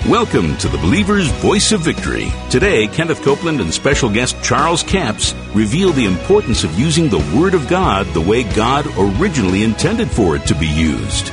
Welcome to the Believer's Voice of Victory. Today, Kenneth Copeland and special guest Charles Capps reveal the importance of using the Word of God the way God originally intended for it to be used.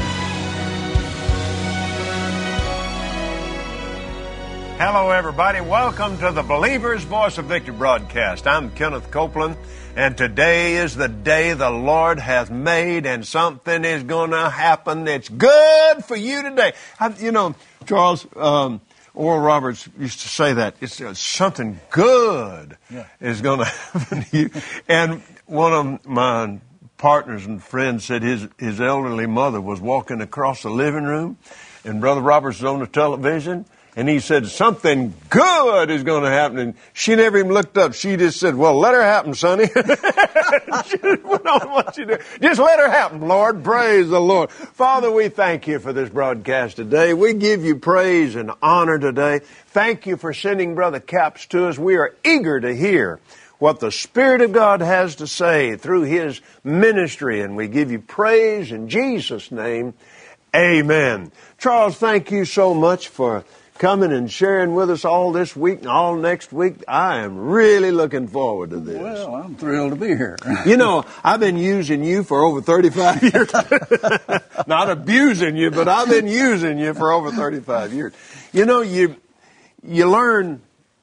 Hello, everybody. Welcome to the Believer's Voice of Victory broadcast. I'm Kenneth Copeland, and today is the day the Lord hath made, and something is going to happen that's good for you today. Charles, Oral Roberts used to say that. It's something good is going to happen to you. And one of my partners and friends said his elderly mother was walking across the living room, and Brother Roberts was on the television, and he said, something good is going to happen. And she never even looked up. She just said, well, let her happen, Sonny. She just went on what she did. Just let her happen, Lord. Praise the Lord. Father, we thank you for this broadcast today. We give you praise and honor today. Thank you for sending Brother Capps to us. We are eager to hear what the Spirit of God has to say through His ministry. And we give you praise in Jesus' name. Amen. Charles, thank you so much for coming and sharing with us all this week and all next week. I am really looking forward to this. Well, I'm thrilled to be here. I've been using you for over 35 years. Not abusing you, but I've been using you for over 35 years. You learn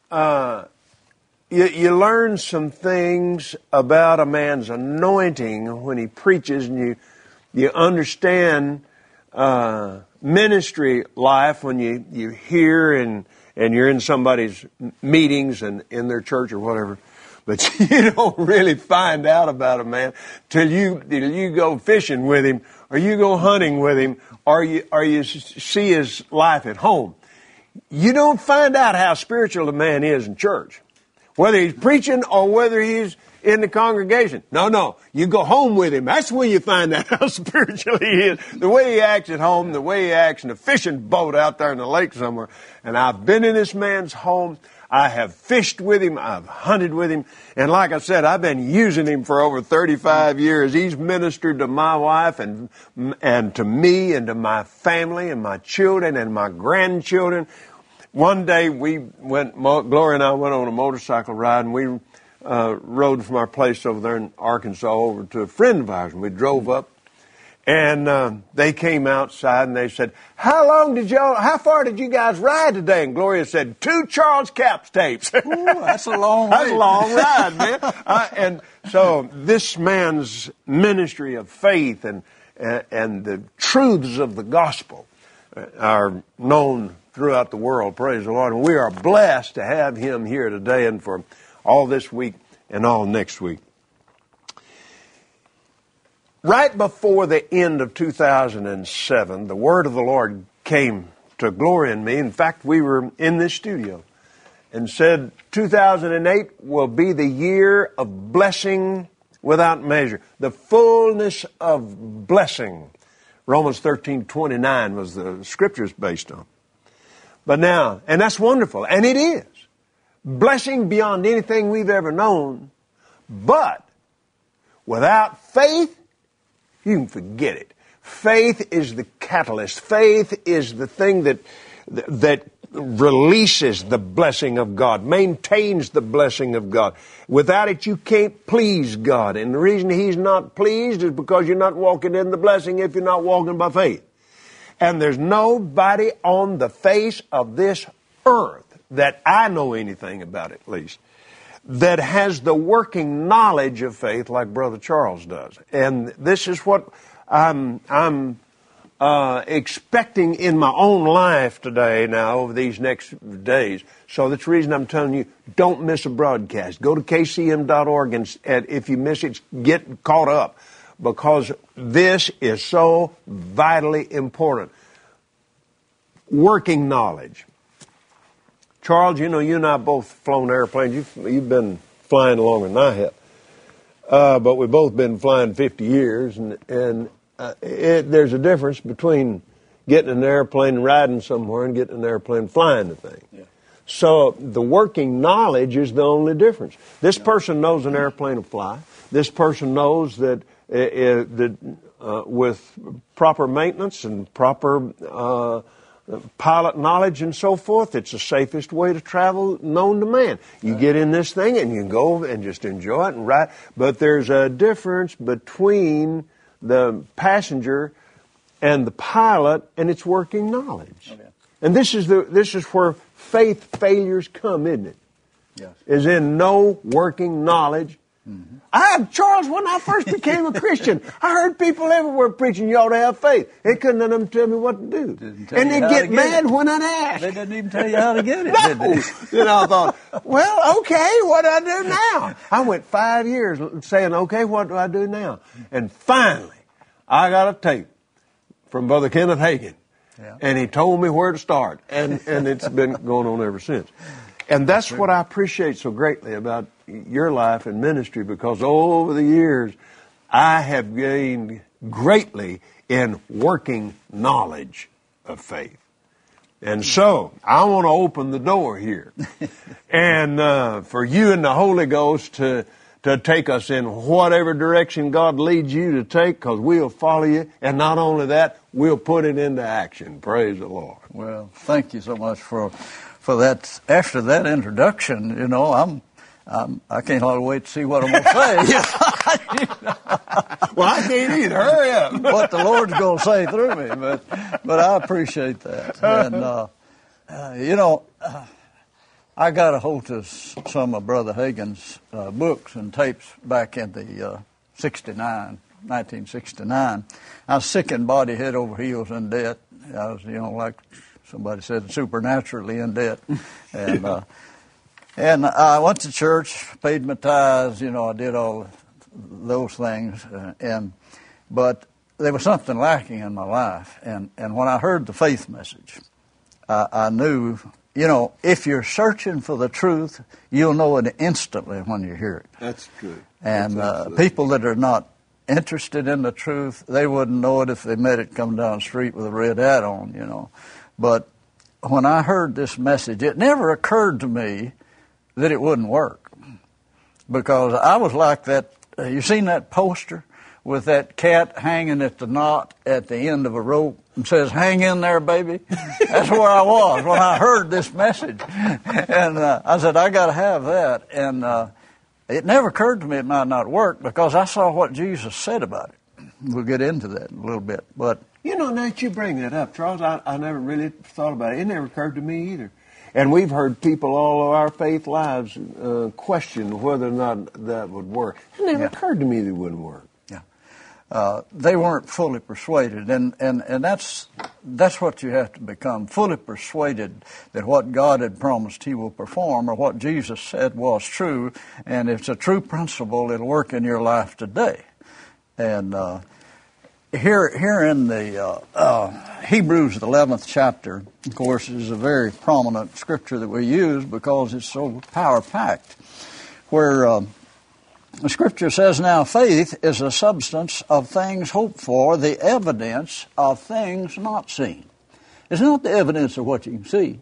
you learn some things about a man's anointing when he preaches, and you understand ministry life when you hear and you're in somebody's meetings and in their church or whatever. But you don't really find out about a man till you go fishing with him, or you go hunting with him, or you see his life at home. You don't find out how spiritual a man is in church, whether he's preaching or whether he's in the congregation. No. You go home with him. That's when you find out how spiritual he is. The way he acts at home, the way he acts in a fishing boat out there in the lake somewhere. And I've been in this man's home. I have fished with him. I've hunted with him. And like I said, I've been using him for over 35 years. He's ministered to my wife and to me and to my family and my children and my grandchildren. One day Gloria and I went on a motorcycle ride, and we rode from our place over there in Arkansas over to a friend of ours, and we drove up, and they came outside and they said, how far did you guys ride today? And Gloria said, 2 Charles Capps tapes. Ooh, that's a long That's a long ride, man. And so this man's ministry of faith and the truths of the gospel are known throughout the world, praise the Lord. And we are blessed to have him here today and for all this week and all next week. Right before the end of 2007, the word of the Lord came to Gloria and me. In fact, we were in this studio and said 2008 will be the year of blessing without measure. The fullness of blessing. Romans 13:29 was the scriptures based on. But now, and that's wonderful, and it is. Blessing beyond anything we've ever known. But without faith, you can forget it. Faith is the catalyst. Faith is the thing that releases the blessing of God, maintains the blessing of God. Without it, you can't please God. And the reason He's not pleased is because you're not walking in the blessing if you're not walking by faith. And there's nobody on the face of this earth that I know anything about, at least, that has the working knowledge of faith like Brother Charles does. And this is what I'm expecting in my own life today now over these next days. So that's the reason I'm telling you, don't miss a broadcast. Go to kcm.org and if you miss it, get caught up, because this is so vitally important. Working knowledge. Charles, you and I have both flown airplanes. You've been flying longer than I have. But we've both been flying 50 years, and there's a difference between getting in an airplane and riding somewhere and getting in an airplane and flying the thing. Yeah. So the working knowledge is the only difference. This person knows an airplane will fly. This person knows that with proper maintenance and proper pilot knowledge and so forth. It's the safest way to travel known to man. You get in this thing and you can go and just enjoy it and ride. But there's a difference between the passenger and the pilot and its working knowledge. Okay. And this is where faith failures come, isn't it? Yes. Is in no working knowledge. Mm-hmm. Charles, when I first became a Christian, I heard people everywhere preaching you ought to have faith. They couldn't none of them tell me what to do. And they get mad when I ask. They didn't even tell you how to get it, no. did they? Then I thought, well, okay, what do I do now? I went 5 years saying, okay, what do I do now? And finally, I got a tape from Brother Kenneth Hagin. Yeah. And he told me where to start. And it's been going on ever since. And that's what I appreciate so greatly about your life and ministry, because over the years, I have gained greatly in working knowledge of faith. And so, I want to open the door here. And for you and the Holy Ghost to take us in whatever direction God leads you to take, because we'll follow you. And not only that, we'll put it into action. Praise the Lord. Well, thank you so much for that. After that introduction, you know, I can't hardly wait to see what I'm going to say. Well, I can't either. Hurry up. What the Lord's going to say through me, but I appreciate that. And you know, I got a hold of some of Brother Hagin's books and tapes back in the 1969. I was sick in body, head over heels in debt. I was, you know, like somebody said, supernaturally in debt. And I went to church, paid my tithes, you know, I did all those things. But there was something lacking in my life. And when I heard the faith message, I knew, you know, if you're searching for the truth, you'll know it instantly when you hear it. That's good. And people that are not interested in the truth, they wouldn't know it if they met it come down the street with a red hat on, you know. But when I heard this message, it never occurred to me that it wouldn't work. Because I was like that, you seen that poster with that cat hanging at the knot at the end of a rope and says, hang in there, baby? That's where I was when I heard this message. And I said, I got to have that. And it never occurred to me it might not work, because I saw what Jesus said about it. We'll get into that in a little bit. But you know, now that you bring that up, Charles, I never really thought about it. It never occurred to me either. And we've heard people all of our faith lives question whether or not that would work. It never occurred to me that it wouldn't work. Yeah. They weren't fully persuaded. And that's what you have to become, fully persuaded that what God had promised He will perform, or what Jesus said was true. And if it's a true principle, it'll work in your life today. And here in the Hebrews, the 11th chapter, of course, is a very prominent scripture that we use because it's so power-packed, where the scripture says, now faith is the substance of things hoped for, the evidence of things not seen. It's not the evidence of what you can see.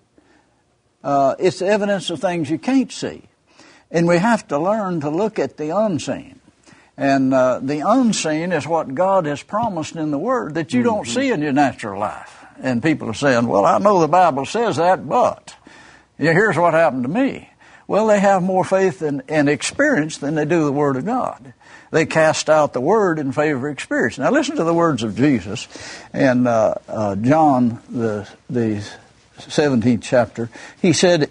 It's the evidence of things you can't see. And we have to learn to look at the unseen. And the unseen is what God has promised in the Word that you don't see in your natural life. And people are saying, well, I know the Bible says that, but here's what happened to me. Well, they have more faith and experience than they do the Word of God. They cast out the Word in favor of experience. Now listen to the words of Jesus in John, the 17th chapter. He said,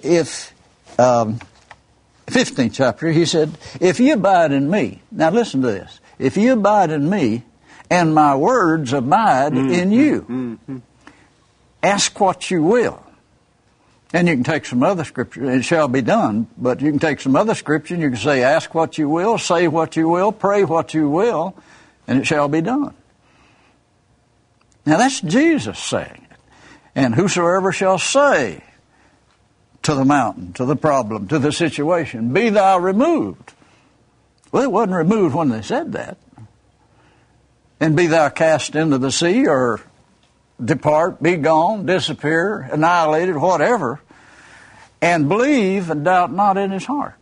15th chapter, he said, if you abide in me, now listen to this, if you abide in me and my words abide in you, ask what you will. And you can take some other scripture, it shall be done, but you can take some other scripture and you can say, ask what you will, say what you will, pray what you will, and it shall be done. Now that's Jesus saying it. And whosoever shall say to the mountain, to the problem, to the situation, be thou removed. Well, it wasn't removed when they said that. And be thou cast into the sea, or depart, be gone, disappear, annihilated, whatever, and believe and doubt not in his heart,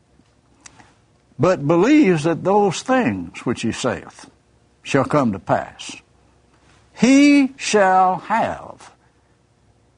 but believes that those things which he saith shall come to pass. He shall have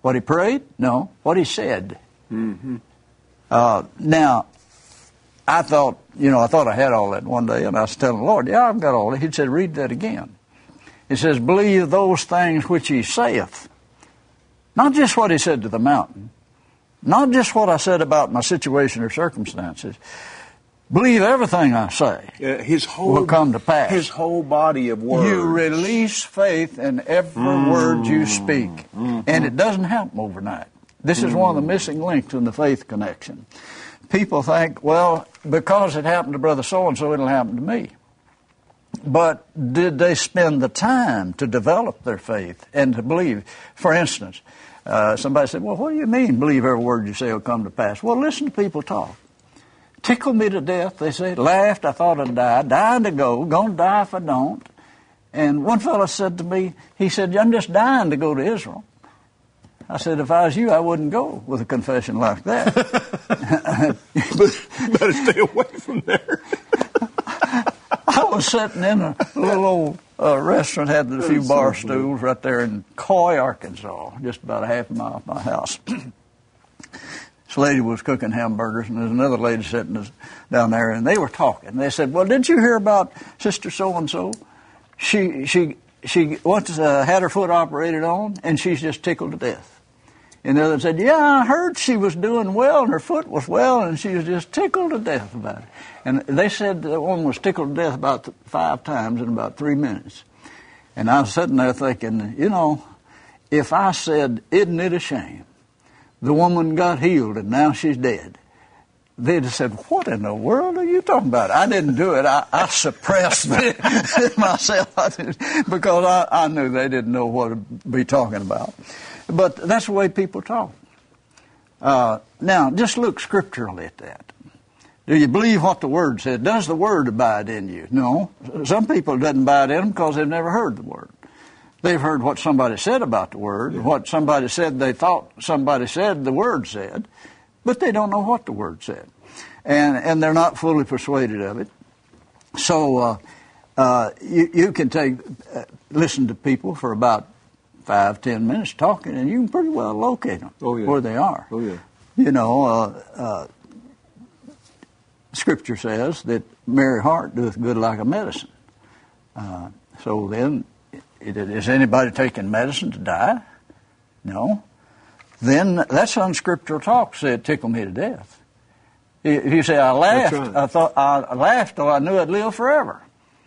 What he prayed? No. What he said. Mm-hmm. Now, I thought I had all that one day, and I was telling the Lord, yeah, I've got all that. He said, read that again. It says, believe those things which he saith. Not just what he said to the mountain. Not just what I said about my situation or circumstances. Believe everything I say will come to pass. His whole body of words. You release faith in every word you speak. Mm-hmm. And it doesn't happen overnight. This is one of the missing links in the faith connection. People think, well, because it happened to Brother so-and-so, it'll happen to me. But did they spend the time to develop their faith and to believe? For instance, somebody said, well, what do you mean, believe every word you say will come to pass? Well, listen to people talk. Tickled me to death, they say. Laughed, I thought I'd die. Dying to go. Gonna die if I don't. And one fellow said to me, he said, I'm just dying to go to Israel. I said, if I was you, I wouldn't go with a confession like that. Better stay away from there. I was sitting in a little old restaurant, had a few bar stools right there in Coy, Arkansas, just about a half a mile from my house. This lady was cooking hamburgers, and there's another lady sitting down there, and they were talking. They said, well, didn't you hear about Sister so-and-so? She once had her foot operated on, and she's just tickled to death. And the other said, yeah, I heard she was doing well, and her foot was well, and she was just tickled to death about it. And they said the woman was tickled to death about 5 times in about 3 minutes. And I was sitting there thinking, if I said, isn't it a shame? The woman got healed, and now she's dead. They'd have said, what in the world are you talking about? I didn't do it. I suppressed it myself because I knew they didn't know what to be talking about. But that's the way people talk. Now, just look scripturally at that. Do you believe what the Word said? Does the Word abide in you? No. Some people doesn't abide in them because they've never heard the Word. They've heard what somebody said about the Word, what somebody said they thought somebody said the Word said, but they don't know what the Word said. And they're not fully persuaded of it. So you can listen to people for about 5-10 minutes talking, and you can pretty well locate them where they are. Oh, yeah. Scripture says that merry heart doeth good like a medicine. So then, is anybody taking medicine to die? No. Then that's unscriptural talk. Say it tickled me to death. If you say I laughed, right. I laughed till I knew I'd live forever.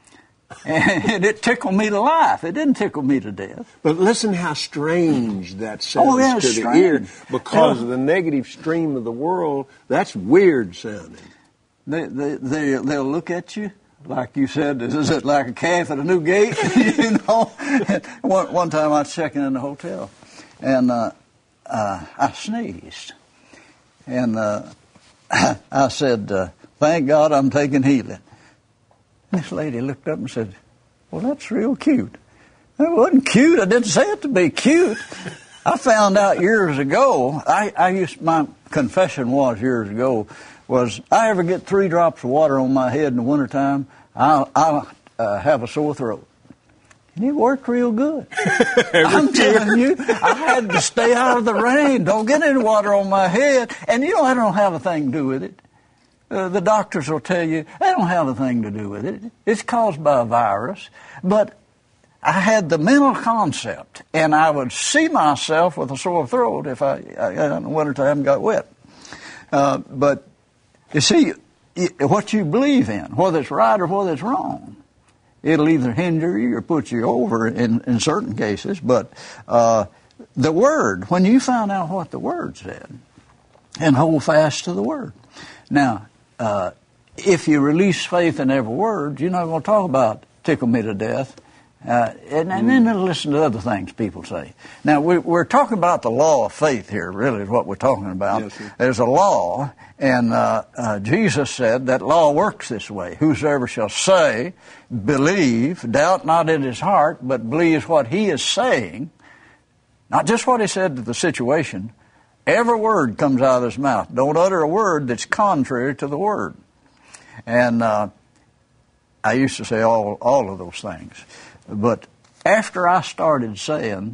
And it tickled me to life. It didn't tickle me to death. But listen how strange that sounds to the ear. Because of the negative stream of the world, that's weird sounding. They'll look at you, like you said, is it like a calf at a new gate? One time I was checking in the hotel, and I sneezed. And I said, thank God I'm taking healing. This lady looked up and said, well, that's real cute. It wasn't cute. I didn't say it to be cute. I found out years ago, my confession was years ago, was I ever get 3 drops of water on my head in the wintertime, I'll have a sore throat. And it worked real good. I'm telling you, I had to stay out of the rain. Don't get any water on my head. And I don't have a thing to do with it. The doctors will tell you, they don't have a thing to do with it. It's caused by a virus. But I had the mental concept, and I would see myself with a sore throat if I in the wintertime got wet. But you see, what you believe in, whether it's right or whether it's wrong, it'll either hinder you or put you over in certain cases. But the Word, when you find out what the Word said, and hold fast to the Word. Now, if you release faith in every word, you're not going to talk about tickle me to death. And then listen to other things people say. Now, we're talking about the law of faith here, really, is what we're talking about. Yes, sir. There's a law, and Jesus said that law works this way. Whosoever shall say, believe, doubt not in his heart, but believes what he is saying, not just what he said to the situation. Every word comes out of his mouth. Don't utter a word that's contrary to the Word. And I used to say all of those things. But after I started saying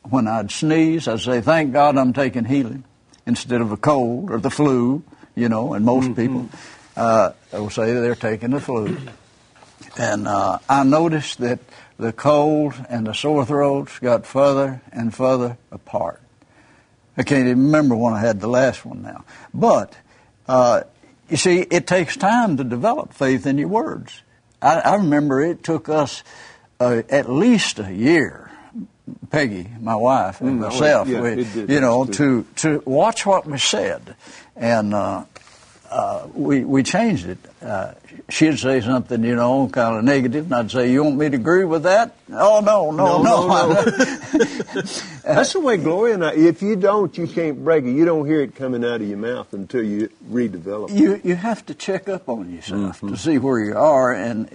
when I'd sneeze, I'd say, thank God I'm taking healing instead of a cold or the flu, and most people will say they're taking the flu. And I noticed that the cold and the sore throats got further and further apart. I can't even remember when I had the last one now. But, you see, it takes time to develop faith in your words. I remember it took us at least a year, Peggy, my wife, and myself, to watch what we said. And we changed it. She'd say something, kind of negative, and I'd say, you want me to agree with that? Oh, no. That's the way Gloria and I, if you don't, you can't break it. You don't hear it coming out of your mouth until you redevelop it. You have to check up on yourself to see where you are, and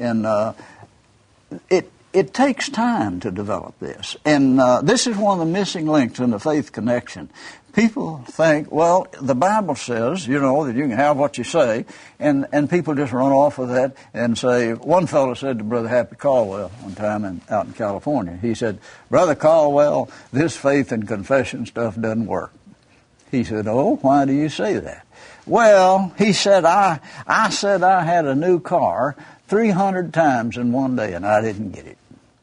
it takes time to develop this. And this is one of the missing links in the faith connection. People think, well, the Bible says, that you can have what you say, and people just run off with that and say, one fellow said to Brother Happy Caldwell one time out in California, he said, Brother Caldwell, this faith and confession stuff doesn't work. He said, oh, why do you say that? Well, he said, I said I had a new car 300 times in one day, and I didn't get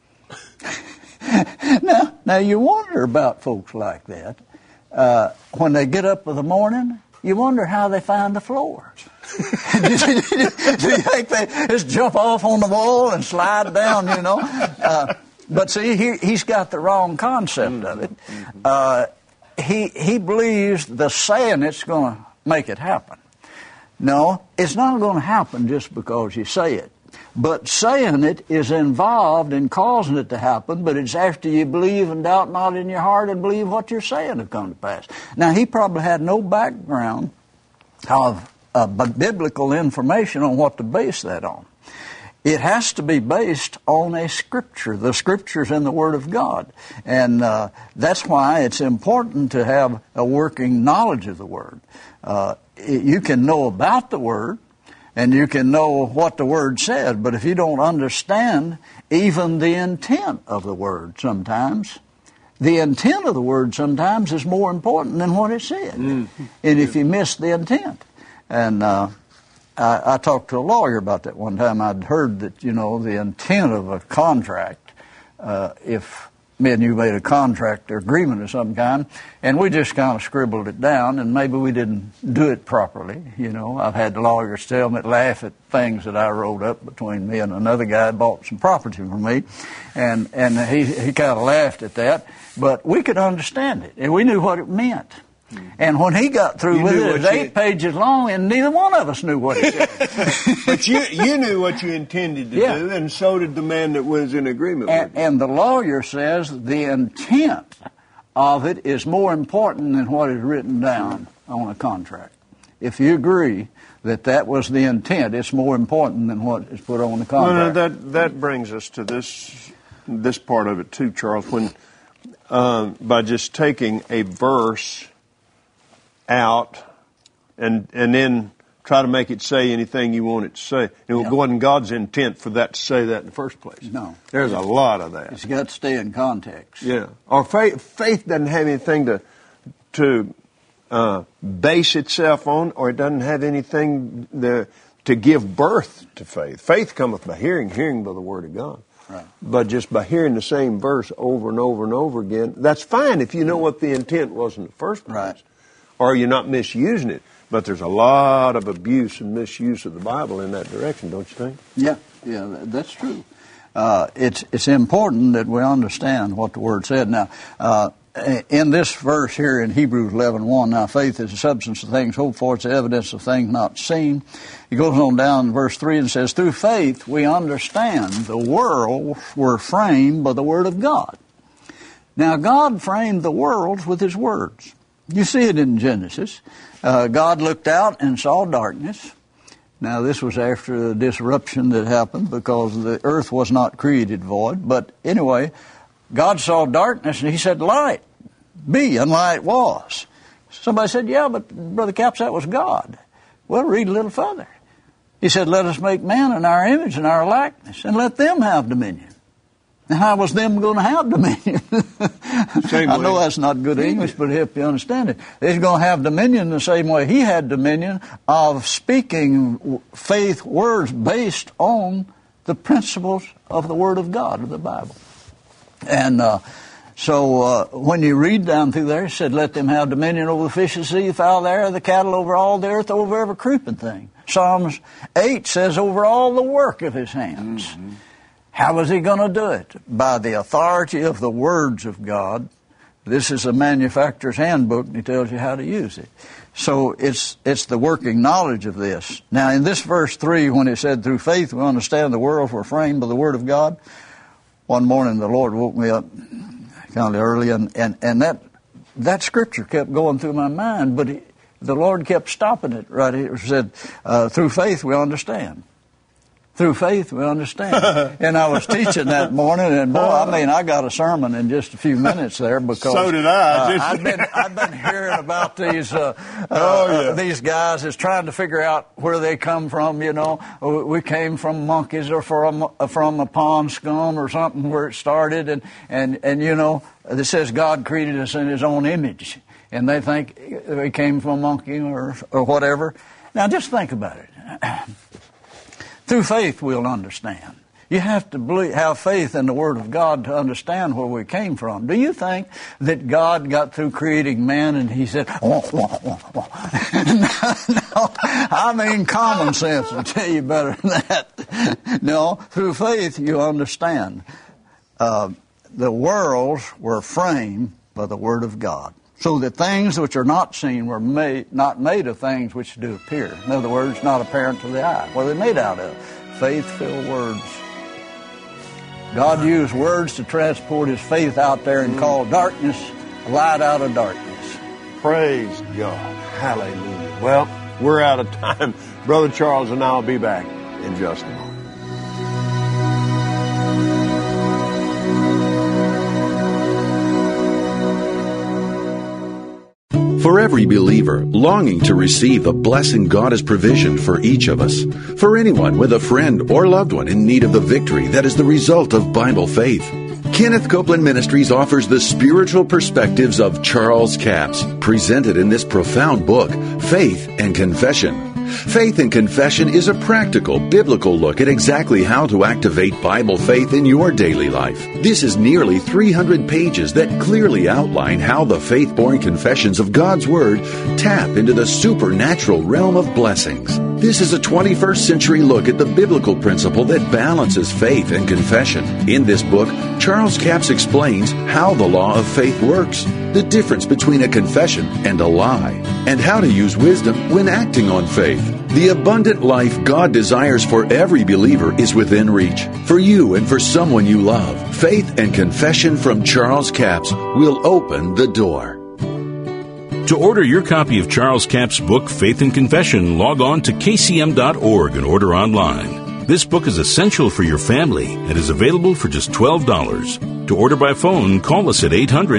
it. Now you wonder about folks like that. When they get up in the morning, you wonder how they find the floor. Do you think they just jump off on the wall and slide down, But see, he's got the wrong concept of it. He believes the saying it's going to make it happen. No, it's not going to happen just because you say it. But saying it is involved in causing it to happen, but it's after you believe and doubt not in your heart and believe what you're saying will come to pass. Now, he probably had no background of biblical information on what to base that on. It has to be based on a scripture. The scripture's in the Word of God. And that's why it's important to have a working knowledge of the Word. You can know about the Word, and you can know what the Word said, but if you don't understand even the intent of the Word sometimes, the intent of the Word sometimes is more important than what it said. And if you miss the intent. And I talked to a lawyer about that one time. I'd heard that, the intent of a contract, if me and you made a contract or agreement of some kind, and we just kind of scribbled it down, and maybe we didn't do it properly. I've had lawyers tell me, laugh at things that I wrote up between me and another guy who bought some property from me, and he kind of laughed at that, but we could understand it, and we knew what it meant. And when he got through with it, it was 8 pages long, and neither one of us knew what it said. But you knew what you intended to do, and so did the man that was in agreement with you. And the lawyer says the intent of it is more important than what is written down on a contract. If you agree that was the intent, it's more important than what is put on the contract. Well, that brings us to this part of it too, Charles. When by just taking a verse out and then try to make it say anything you want it to say. It wasn't God's intent for that to say that in the first place. No. There's a lot of that. It's got to stay in context. Yeah. Or faith doesn't have anything to base itself on, or it doesn't have anything to give birth to faith. Faith cometh by hearing, hearing by the Word of God. Right. But just by hearing the same verse over and over and over again, that's fine if you know what the intent was in the first place. Right. Or you're not misusing it. But there's a lot of abuse and misuse of the Bible in that direction, don't you think? Yeah, that's true. It's important that we understand what the Word said. Now, in this verse here in Hebrews 11:1, now faith is the substance of things hoped for, it's the evidence of things not seen. He goes on down in verse 3 and says, through faith we understand the worlds were framed by the Word of God. Now, God framed the worlds with His words. You see it in Genesis. God looked out and saw darkness. Now, this was after the disruption that happened because the earth was not created void. But anyway, God saw darkness and He said, light be, and light was. Somebody said, yeah, but Brother Capps, that was God. Well, read a little further. He said, let us make man in our image and our likeness, and let them have dominion. And how was them going to have dominion? I know way. that's not good English, but help you understand it. They're going to have dominion the same way he had dominion of speaking faith words based on the principles of the Word of God, of the Bible. And so when you read down through there, he said, let them have dominion over the fish of the sea, the fowl of the air, the cattle, over all the earth, over every creeping thing. Psalms 8 says, over all the work of his hands. Mm-hmm. How was he going to do it? By the authority of the words of God. This is a manufacturer's handbook, and he tells you how to use it. So it's the working knowledge of this. Now, in this verse 3, when it said, through faith we understand the worlds were framed by the Word of God, one morning the Lord woke me up kind of early, and that scripture kept going through my mind, but the Lord kept stopping it right here. It said, through faith we understand. Through faith we understand. And I was teaching that morning, and boy, I got a sermon in just a few minutes there because so did I. I've been hearing about these these guys that's trying to figure out where they come from. You know, we came from monkeys or from a pond scum or something where it started, and you know, it says God created us in His own image, and they think we came from a monkey or whatever. Now, just think about it. Through faith, we'll understand. You have to have faith in the Word of God to understand where we came from. Do you think that God got through creating man and He said, wah, wah, wah, wah? No, I mean common sense will tell you better than that. No, through faith, you understand. The worlds were framed by the Word of God, so that things which are not seen were not made of things which do appear. In other words, not apparent to the eye. What are they made out of? Faith-filled words. God used words to transport His faith out there and call darkness light out of darkness. Praise God. Hallelujah. Well, we're out of time. Brother Charles and I will be back in just a moment. For every believer longing to receive the blessing God has provisioned for each of us. For anyone with a friend or loved one in need of the victory that is the result of Bible faith. Kenneth Copeland Ministries offers the spiritual perspectives of Charles Capps, presented in this profound book, Faith and Confession. Faith and Confession is a practical, biblical look at exactly how to activate Bible faith in your daily life. This is nearly 300 pages that clearly outline how the faith-born confessions of God's Word tap into the supernatural realm of blessings. This is a 21st century look at the biblical principle that balances faith and confession. In this book, Charles Capps explains how the law of faith works, the difference between a confession and a lie, and how to use wisdom when acting on faith. The abundant life God desires for every believer is within reach. For you and for someone you love, Faith and Confession from Charles Capps will open the door. To order your copy of Charles Capps' book, Faith and Confession, log on to kcm.org and order online. This book is essential for your family and is available for just $12. To order by phone, call us at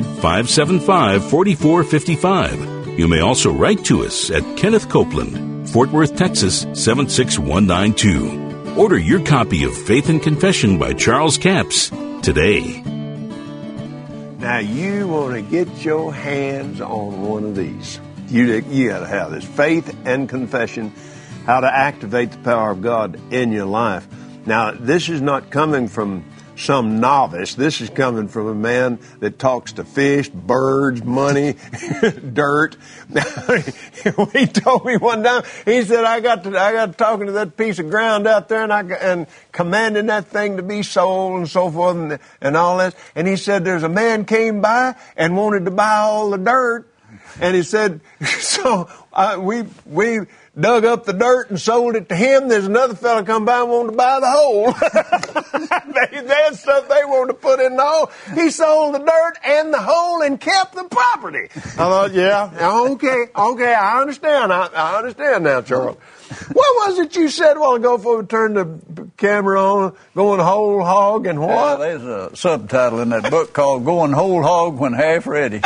800-575-4455. You may also write to us at Kenneth Copeland, Fort Worth, Texas, 76192. Order your copy of Faith and Confession by Charles Capps today. Now, you want to get your hands on one of these. You got to have this. Faith and Confession, how to activate the power of God in your life. Now, this is not coming from some novice. This is coming from a man that talks to fish, birds, money, dirt. He told me one time, he said, I got to talking to that piece of ground out there and commanding that thing to be sold and so forth and all that. And he said, there's a man came by and wanted to buy all the dirt. And he said, so we dug up the dirt and sold it to him. There's another fellow come by and wanted to buy the hole. They had stuff they wanted to put in the hole. He sold the dirt and the hole and kept the property. I thought, yeah, okay, I understand. I understand now, Charles. What was it you said a while ago before we turned the camera on? Going whole hog and what? Yeah, there's a subtitle in that book called Going Whole Hog When Half Ready.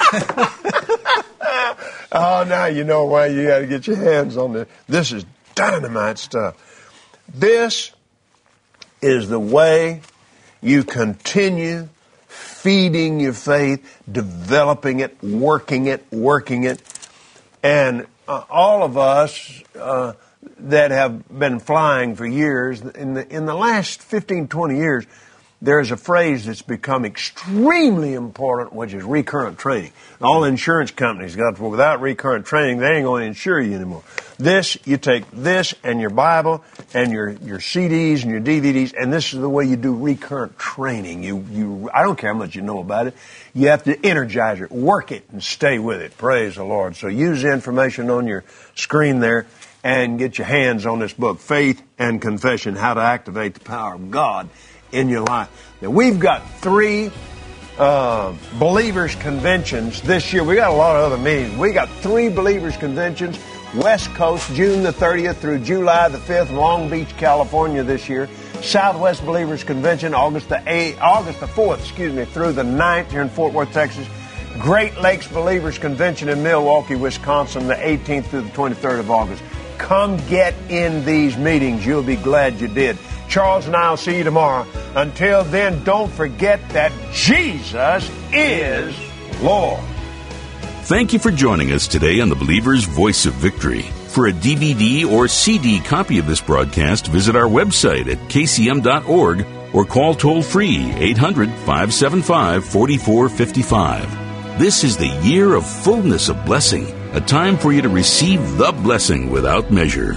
Oh, now you know why you got to get your hands on this. This is dynamite stuff. This is the way you continue feeding your faith, developing it, working it. And all of us that have been flying for years, in the last 15, 20 years, there's a phrase that's become extremely important, which is recurrent training. All insurance companies got, well, without recurrent training, they ain't going to insure you anymore. This, you take this and your Bible and your CDs and your DVDs, and this is the way you do recurrent training. I don't care how much you know about it. You have to energize it, work it, and stay with it. Praise the Lord. So use the information on your screen there and get your hands on this book, Faith and Confession, How to Activate the Power of God in your life. Now, we've got 3 believers conventions this year. We got a lot of other meetings. We got 3 believers conventions. West Coast, June the 30th through July the 5th, Long Beach, California this year. Southwest Believers Convention, August the 4th, through the 9th here in Fort Worth, Texas. Great Lakes Believers Convention in Milwaukee, Wisconsin, the 18th through the 23rd of August. Come get in these meetings. You'll be glad you did. Charles and I will see you tomorrow. Until then, don't forget that Jesus is Lord. Thank you for joining us today on the Believer's Voice of Victory. For a DVD or CD copy of this broadcast, visit our website at kcm.org or call toll-free 800-575-4455. This is the year of fullness of blessing, a time for you to receive the blessing without measure.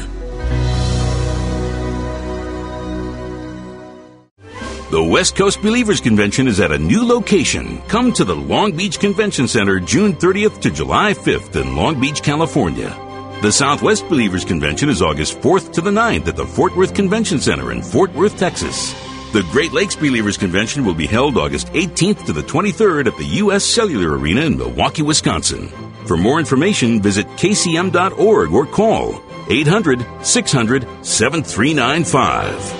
The West Coast Believers Convention is at a new location. Come to the Long Beach Convention Center June 30th to July 5th in Long Beach, California. The Southwest Believers Convention is August 4th to the 9th at the Fort Worth Convention Center in Fort Worth, Texas. The Great Lakes Believers Convention will be held August 18th to the 23rd at the U.S. Cellular Arena in Milwaukee, Wisconsin. For more information, visit kcm.org or call 800-600-7395.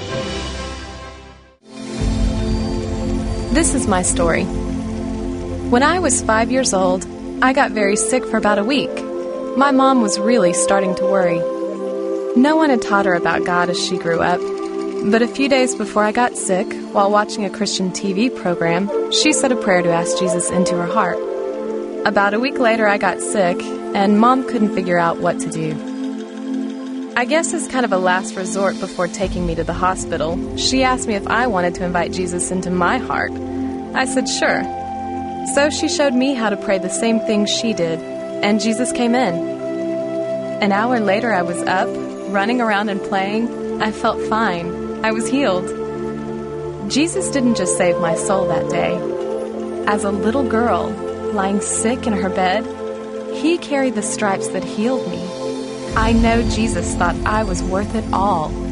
This is my story. When I was 5 years old, I got very sick for about a week. My mom was really starting to worry. No one had taught her about God as she grew up, but a few days before I got sick, while watching a Christian TV program, she said a prayer to ask Jesus into her heart. About a week later, I got sick, and Mom couldn't figure out what to do. I guess as kind of a last resort before taking me to the hospital, she asked me if I wanted to invite Jesus into my heart. I said sure. So she showed me how to pray the same thing she did, and Jesus came in. An hour later, I was up, running around and playing. I felt fine. I was healed. Jesus didn't just save my soul that day. As a little girl, lying sick in her bed, He carried the stripes that healed me. I know Jesus thought I was worth it all.